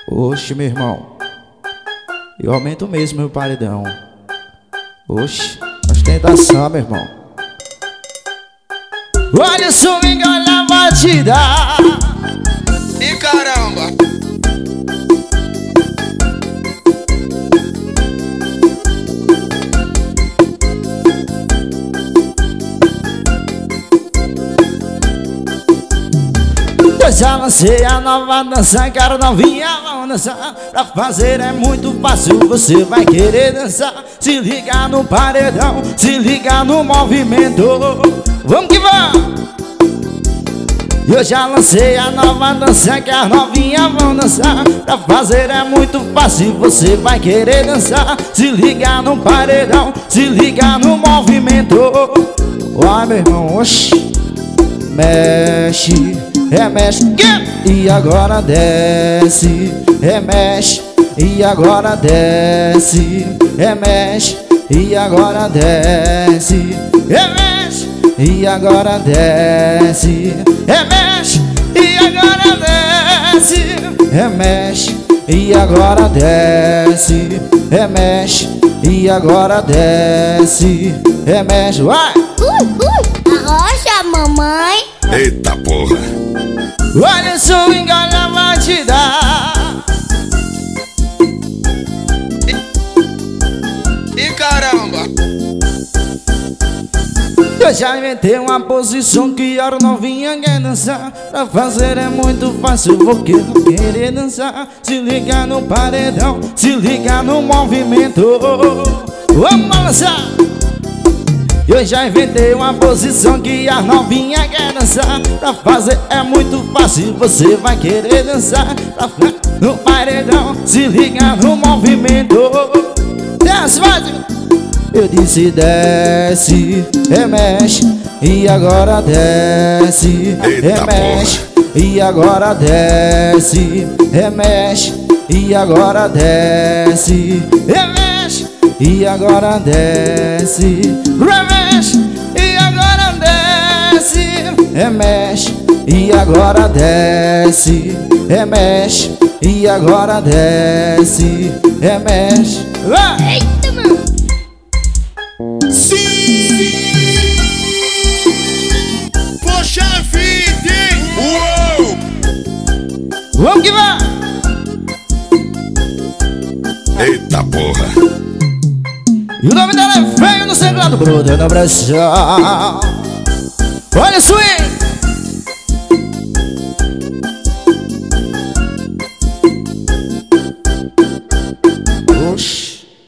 Oxe, meu irmão, eu aumento mesmo meu paredão. Oxe, ostentação, meu irmão. Olha o swing, olha a batida. E caramba! Eu já lancei a nova dança, quero novinha, vamos dançar. Pra fazer é muito fácil, você vai querer dançar. Se liga no paredão, se liga no movimento. Vamos que vamos! Eu já lancei a nova dança, que as novinhas vão dançar. Pra fazer é muito fácil, você vai querer dançar. Se liga no paredão, se liga no movimento. Vai, meu irmão, oxi. Mexe, remexe, e agora desce. Remexe, e agora desce. Remexe, e agora desce. Remexe, e agora desce. Remexe, e agora desce. Remexe, e agora desce. Remexe, e agora desce. Remexe, vai! Arrocha, mamãe. Eita porra! Olha o swing, olha a batida. E caramba! Eu já inventei uma posição que a novinha quer dançar. Pra fazer é muito fácil, porque não querer dançar. Se liga no paredão, se liga no movimento. Vamos balançar! Eu já inventei uma posição que a novinha quer dançar. Pra fazer é muito fácil, você vai querer dançar. Pra ficar no paredão, se liga no movimento. Desce, vai! Eu disse desce, remexe, e agora desce. Remexe, e agora desce. Remexe, e agora desce. Remexe, e agora desce. Remexe, e agora desce. Remexe, e agora desce. Remexe, e agora desce. Remexe. Eita, mano. Sim! Poxa vida, hein? Uou! Vamos que vai! Eita porra! E o nome dela é feio no sangrado, brother na pressão. Olha o swing!